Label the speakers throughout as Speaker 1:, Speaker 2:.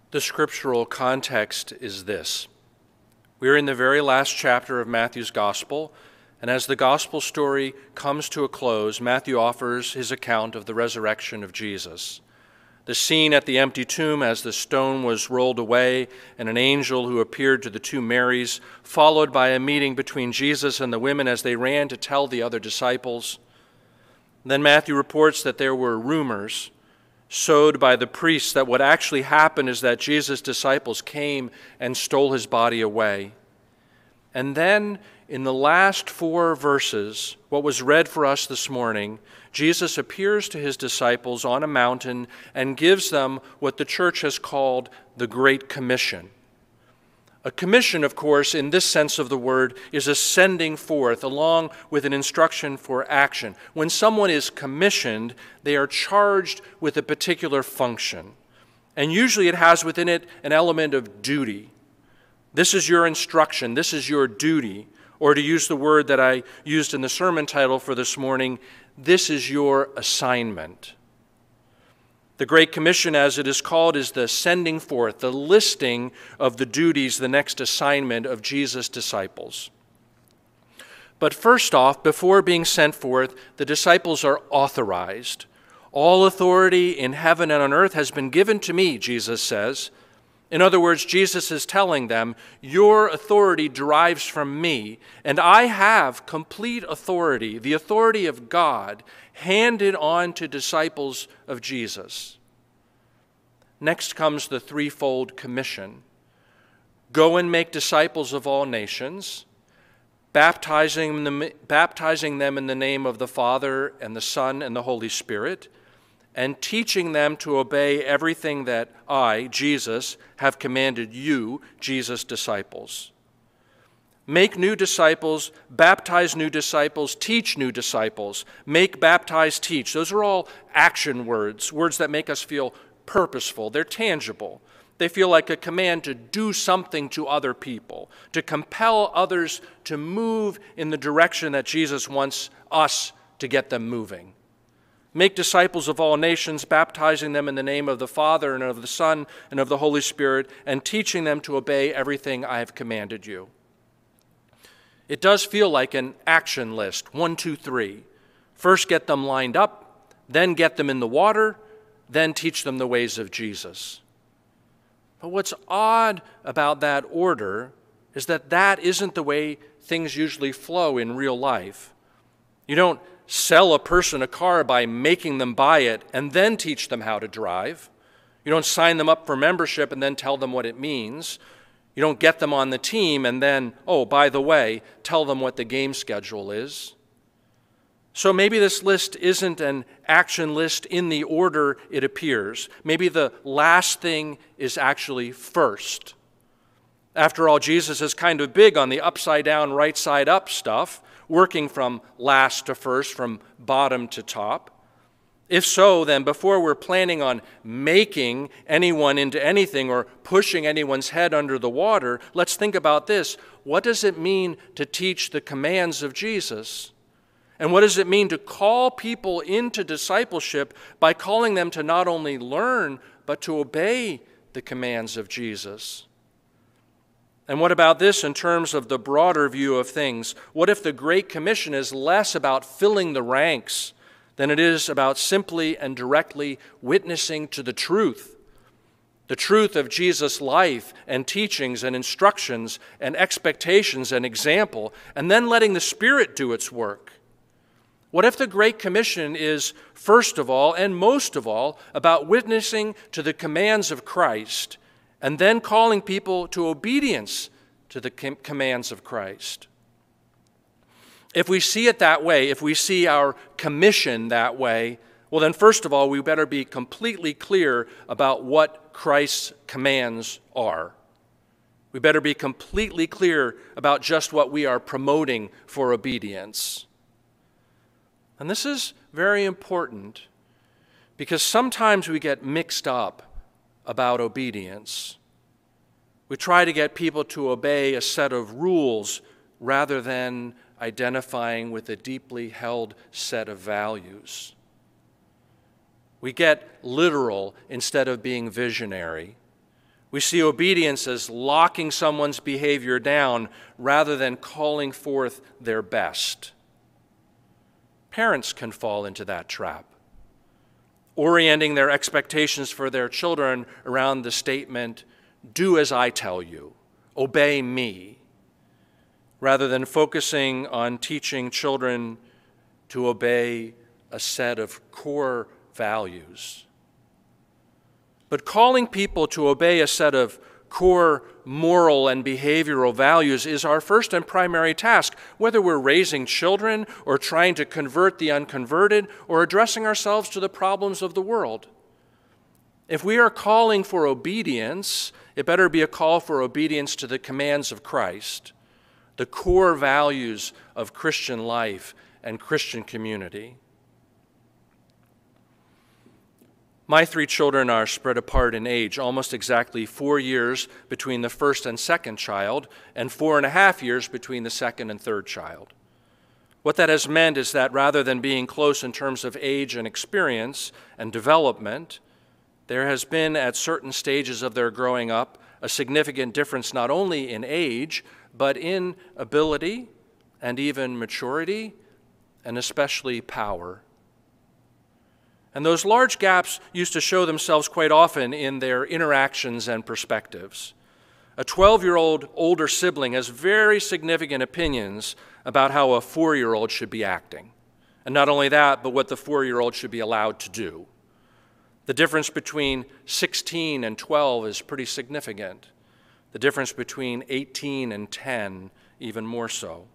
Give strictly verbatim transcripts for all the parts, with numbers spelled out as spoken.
Speaker 1: The scriptural context is this. We are in the very last chapter of Matthew's Gospel, and as the Gospel story comes to a close, Matthew offers his account of the resurrection of Jesus. The scene at the empty tomb as the stone was rolled away and an angel who appeared to the two Marys, followed by a meeting between Jesus and the women as they ran to tell the other disciples. Then Matthew reports that there were rumors sowed by the priests that what actually happened is that Jesus' disciples came and stole his body away. And then in the last four verses, what was read for us this morning, Jesus appears to his disciples on a mountain and gives them what the church has called the Great Commission. A commission, of course, in this sense of the word, is a sending forth along with an instruction for action. When someone is commissioned, they are charged with a particular function. And usually it has within it an element of duty. This is your instruction, this is your duty. Or to use the word that I used in the sermon title for this morning, this is your assignment. The Great Commission, as it is called, is the sending forth, the listing of the duties, the next assignment of Jesus' disciples. But first off, before being sent forth, the disciples are authorized. All authority in heaven and on earth has been given to me, Jesus says. In other words, Jesus is telling them, your authority derives from me, and I have complete authority, the authority of God, handed on to disciples of Jesus. Next comes the threefold commission. Go and make disciples of all nations, baptizing them, baptizing them in the name of the Father and the Son and the Holy Spirit, and teaching them to obey everything that I, Jesus, have commanded you, Jesus' disciples. Make new disciples, baptize new disciples, teach new disciples. Make, baptize, teach. Those are all action words, words that make us feel purposeful. They're tangible. They feel like a command to do something to other people, to compel others to move in the direction that Jesus wants us to get them moving. Make disciples of all nations, baptizing them in the name of the Father and of the Son and of the Holy Spirit, and teaching them to obey everything I have commanded you. It does feel like an action list, one, two, three. First get them lined up, then get them in the water, then teach them the ways of Jesus. But what's odd about that order is that that isn't the way things usually flow in real life. You don't sell a person a car by making them buy it and then teach them how to drive. You don't sign them up for membership and then tell them what it means. You don't get them on the team and then, oh, by the way, tell them what the game schedule is. So maybe this list isn't an action list in the order it appears. Maybe the last thing is actually first. After all, Jesus is kind of big on the upside down, right side up stuff, working from last to first, from bottom to top. If so, then before we're planning on making anyone into anything or pushing anyone's head under the water, let's think about this. What does it mean to teach the commands of Jesus? And what does it mean to call people into discipleship by calling them to not only learn, but to obey the commands of Jesus? And what about this in terms of the broader view of things? What if the Great Commission is less about filling the ranks than it is about simply and directly witnessing to the truth? The truth of Jesus' life and teachings and instructions and expectations and example, and then letting the Spirit do its work. What if the Great Commission is, first of all and most of all, about witnessing to the commands of Christ and then calling people to obedience to the com- commands of Christ? If we see it that way, if we see our commission that way, well then first of all, we better be completely clear about what Christ's commands are. We better be completely clear about just what we are promoting for obedience. And this is very important because sometimes we get mixed up about obedience. We try to get people to obey a set of rules rather than identifying with a deeply held set of values. We get literal instead of being visionary. We see obedience as locking someone's behavior down rather than calling forth their best. Parents can fall into that trap, orienting their expectations for their children around the statement, "Do as I tell you, obey me," rather than focusing on teaching children to obey a set of core values. But calling people to obey a set of core moral and behavioral values is our first and primary task, whether we're raising children or trying to convert the unconverted or addressing ourselves to the problems of the world. If we are calling for obedience, it better be a call for obedience to the commands of Christ, the core values of Christian life and Christian community. My three children are spread apart in age, almost exactly four years between the first and second child, and four and a half years between the second and third child. What that has meant is that rather than being close in terms of age and experience and development, there has been at certain stages of their growing up a significant difference not only in age, but in ability and even maturity, and especially power. And those large gaps used to show themselves quite often in their interactions and perspectives. A twelve-year-old older sibling has very significant opinions about how a four-year-old should be acting. And not only that, but what the four-year-old should be allowed to do. The difference between sixteen and twelve is pretty significant. The difference between eighteen and ten, even more so.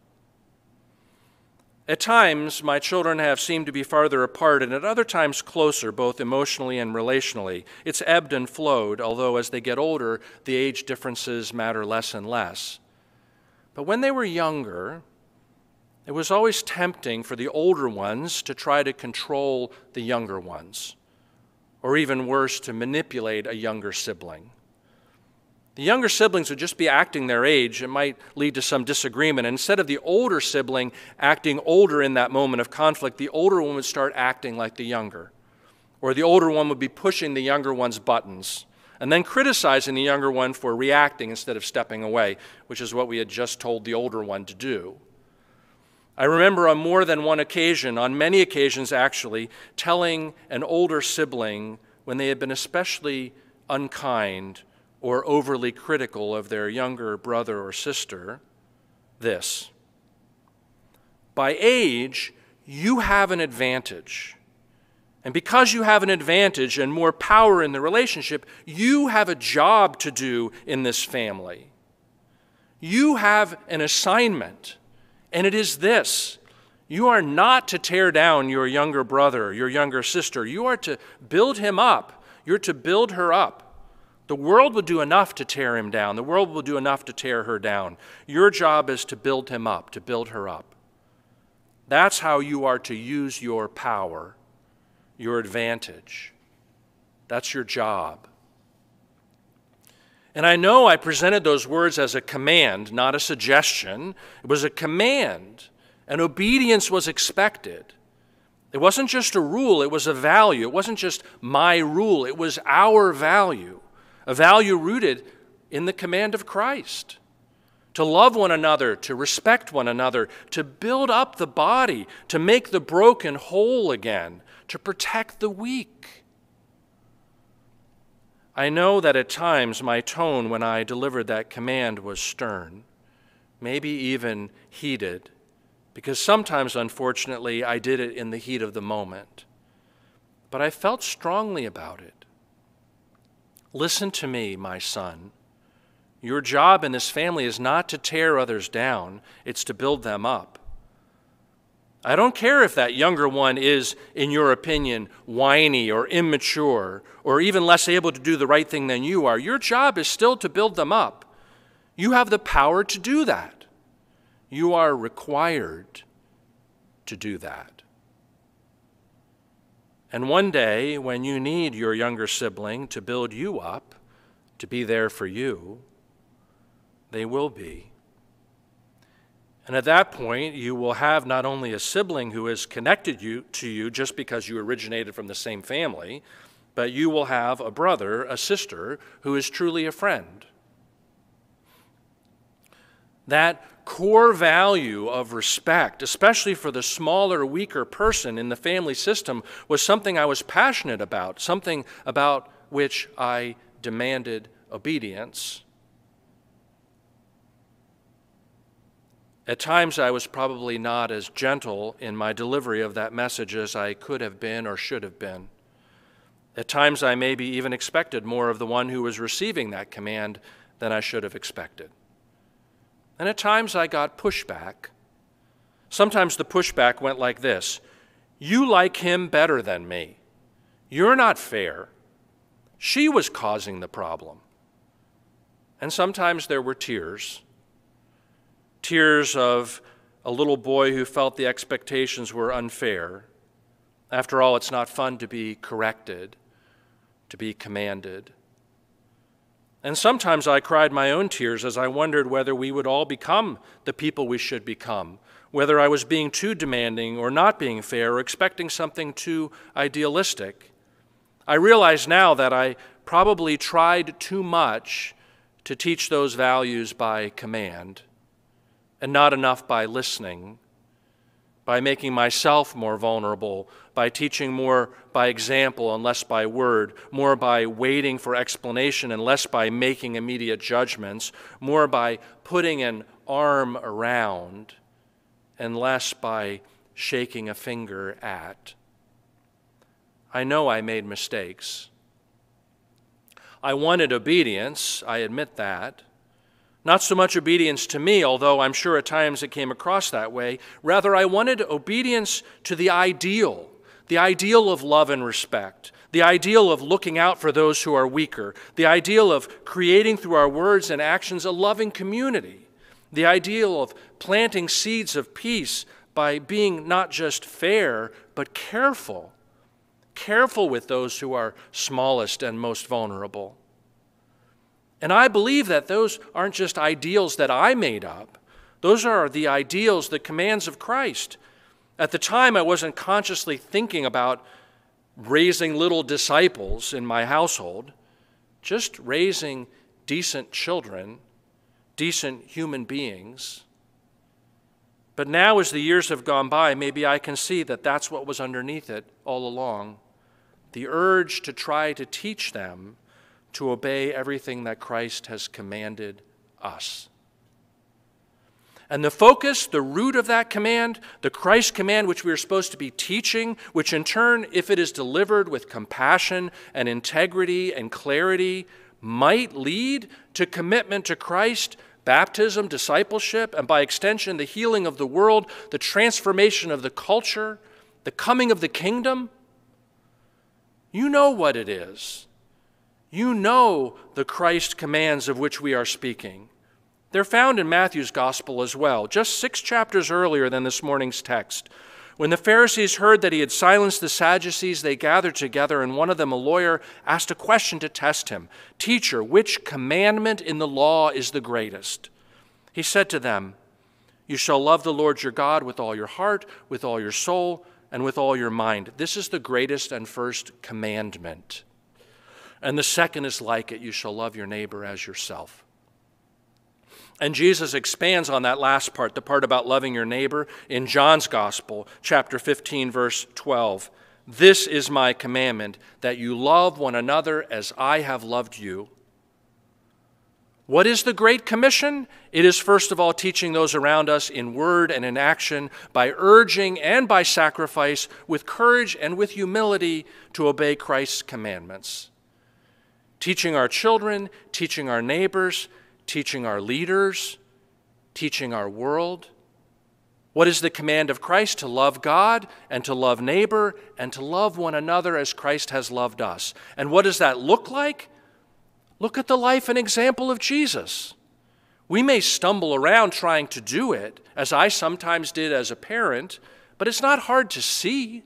Speaker 1: At times, my children have seemed to be farther apart, and at other times closer, both emotionally and relationally. It's ebbed and flowed, although as they get older, the age differences matter less and less. But when they were younger, it was always tempting for the older ones to try to control the younger ones, or even worse, to manipulate a younger sibling. The younger siblings would just be acting their age. It might lead to some disagreement. Instead of the older sibling acting older in that moment of conflict, the older one would start acting like the younger. Or the older one would be pushing the younger one's buttons and then criticizing the younger one for reacting instead of stepping away, which is what we had just told the older one to do. I remember on more than one occasion, on many occasions actually, telling an older sibling when they had been especially unkind or overly critical of their younger brother or sister, this: by age, you have an advantage. And because you have an advantage and more power in the relationship, you have a job to do in this family. You have an assignment, and it is this: you are not to tear down your younger brother, your younger sister. You are to build him up. You're to build her up. The world will do enough to tear him down. The world will do enough to tear her down. Your job is to build him up, to build her up. That's how you are to use your power, your advantage. That's your job. And I know I presented those words as a command, not a suggestion. It was a command, and obedience was expected. It wasn't just a rule, it was a value. It wasn't just my rule, it was our value. A value rooted in the command of Christ. To love one another, to respect one another, to build up the body, to make the broken whole again, to protect the weak. I know that at times my tone when I delivered that command was stern, maybe even heated, because sometimes, unfortunately, I did it in the heat of the moment. But I felt strongly about it. Listen to me, my son. Your job in this family is not to tear others down, it's to build them up. I don't care if that younger one is, in your opinion, whiny or immature or even less able to do the right thing than you are. Your job is still to build them up. You have the power to do that. You are required to do that. And one day, when you need your younger sibling to build you up, to be there for you, they will be. And at that point, you will have not only a sibling who is connected you, to you just because you originated from the same family, but you will have a brother, a sister, who is truly a friend. That core value of respect, especially for the smaller, weaker person in the family system, was something I was passionate about, something about which I demanded obedience. At times, I was probably not as gentle in my delivery of that message as I could have been or should have been. At times, I maybe even expected more of the one who was receiving that command than I should have expected. And at times, I got pushback. Sometimes the pushback went like this: "You like him better than me. You're not fair. She was causing the problem." And sometimes there were tears. Tears of a little boy who felt the expectations were unfair. After all, it's not fun to be corrected, to be commanded. And sometimes I cried my own tears as I wondered whether we would all become the people we should become, whether I was being too demanding or not being fair or expecting something too idealistic. I realize now that I probably tried too much to teach those values by command, and not enough by listening, by making myself more vulnerable, by teaching more by example and less by word, more by waiting for explanation and less by making immediate judgments, more by putting an arm around and less by shaking a finger at. I know I made mistakes. I wanted obedience, I admit that. Not so much obedience to me, although I'm sure at times it came across that way. Rather, I wanted obedience to the ideal, the ideal of love and respect, the ideal of looking out for those who are weaker, the ideal of creating through our words and actions a loving community, the ideal of planting seeds of peace by being not just fair, but careful, careful with those who are smallest and most vulnerable. And I believe that those aren't just ideals that I made up. Those are the ideals, the commands of Christ. At the time, I wasn't consciously thinking about raising little disciples in my household, just raising decent children, decent human beings. But now, as the years have gone by, maybe I can see that that's what was underneath it all along. The urge to try to teach them to obey everything that Christ has commanded us. And the focus, the root of that command, the Christ command which we are supposed to be teaching, which in turn, if it is delivered with compassion and integrity and clarity, might lead to commitment to Christ, baptism, discipleship, and by extension, the healing of the world, the transformation of the culture, the coming of the kingdom. You know what it is. You know the Christ commands of which we are speaking. They're found in Matthew's gospel as well, just six chapters earlier than this morning's text. When the Pharisees heard that he had silenced the Sadducees, they gathered together, and one of them, a lawyer, asked a question to test him. "Teacher, which commandment in the law is the greatest?" He said to them, "You shall love the Lord your God with all your heart, with all your soul, and with all your mind. This is the greatest and first commandment. And the second is like it, you shall love your neighbor as yourself." And Jesus expands on that last part, the part about loving your neighbor, in John's Gospel, chapter fifteen, verse twelve. "This is my commandment, that you love one another as I have loved you." What is the Great Commission? It is first of all teaching those around us in word and in action, by urging and by sacrifice, with courage and with humility, to obey Christ's commandments. Teaching our children, teaching our neighbors, teaching our leaders, teaching our world. What is the command of Christ? To love God and to love neighbor and to love one another as Christ has loved us. And what does that look like? Look at the life and example of Jesus. We may stumble around trying to do it, as I sometimes did as a parent, but it's not hard to see.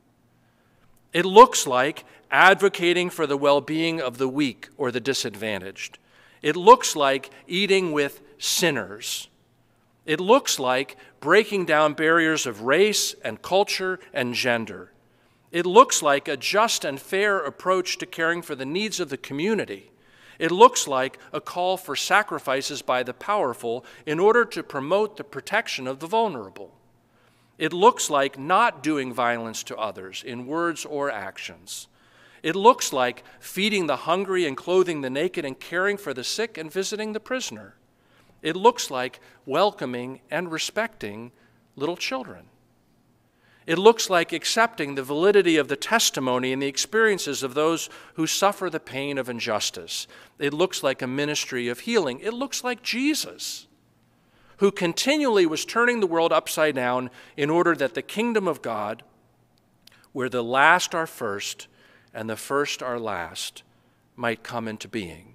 Speaker 1: It looks like advocating for the well-being of the weak or the disadvantaged. It looks like eating with sinners. It looks like breaking down barriers of race and culture and gender. It looks like a just and fair approach to caring for the needs of the community. It looks like a call for sacrifices by the powerful in order to promote the protection of the vulnerable. It looks like not doing violence to others in words or actions. It looks like feeding the hungry and clothing the naked and caring for the sick and visiting the prisoner. It looks like welcoming and respecting little children. It looks like accepting the validity of the testimony and the experiences of those who suffer the pain of injustice. It looks like a ministry of healing. It looks like Jesus, who continually was turning the world upside down in order that the kingdom of God, where the last are first and the first are last, might come into being.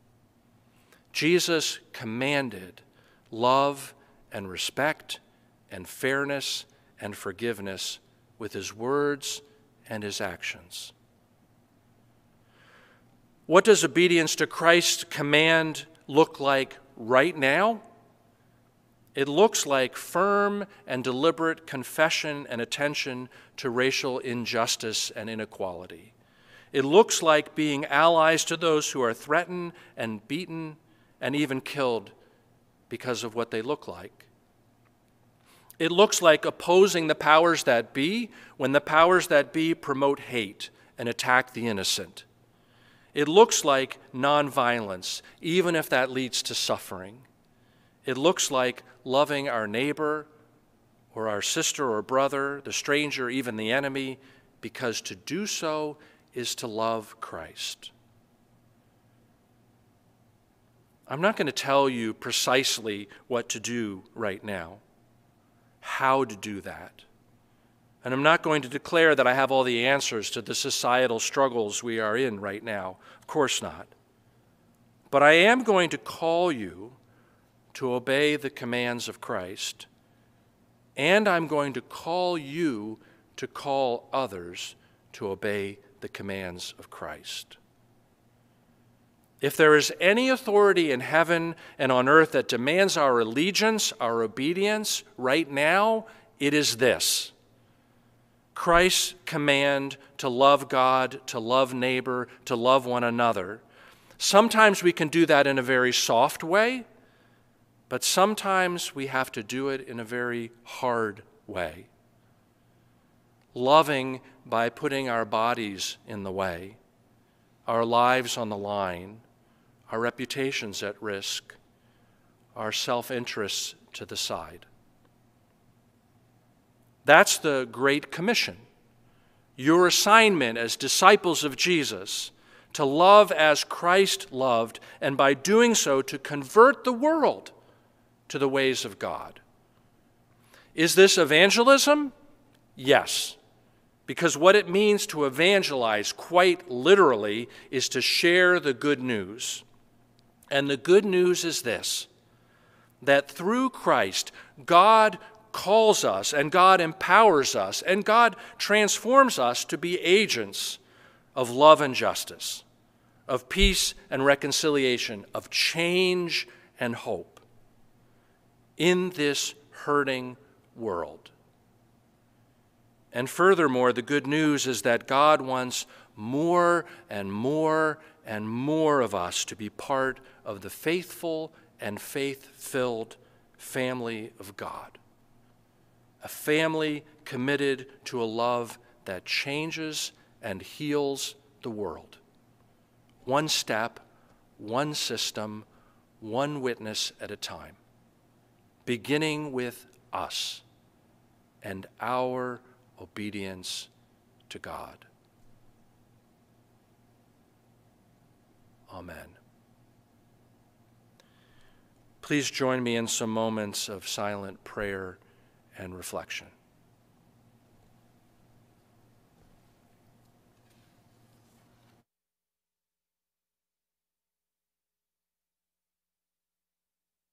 Speaker 1: Jesus commanded love and respect and fairness and forgiveness with his words and his actions. What does obedience to Christ's command look like right now? It looks like firm and deliberate confession and attention to racial injustice and inequality. It looks like being allies to those who are threatened and beaten and even killed because of what they look like. It looks like opposing the powers that be when the powers that be promote hate and attack the innocent. It looks like nonviolence, even if that leads to suffering. It looks like loving our neighbor or our sister or brother, the stranger, even the enemy, because to do so is to love Christ. I'm not going to tell you precisely what to do right now, how to do that. And I'm not going to declare that I have all the answers to the societal struggles we are in right now. Of course not. But I am going to call you to obey the commands of Christ, and I'm going to call you to call others to obey the commands of Christ. If there is any authority in heaven and on earth that demands our allegiance, our obedience right now, it is this: Christ's command to love God, to love neighbor, to love one another. Sometimes we can do that in a very soft way, but sometimes we have to do it in a very hard way. Loving by putting our bodies in the way, our lives on the line, our reputations at risk, our self-interests to the side. That's the Great Commission. Your assignment as disciples of Jesus, to love as Christ loved, and by doing so to convert the world to the ways of God. Is this evangelism? Yes, because what it means to evangelize, quite literally, is to share the good news. And the good news is this: that through Christ, God calls us and God empowers us and God transforms us to be agents of love and justice, of peace and reconciliation, of change and hope in this hurting world. And furthermore, the good news is that God wants more and more and more of us to be part of the faithful and faith-filled family of God. A family committed to a love that changes and heals the world. One step, one system, one witness at a time. Beginning with us and our obedience to God. Amen. Please join me in some moments of silent prayer and reflection.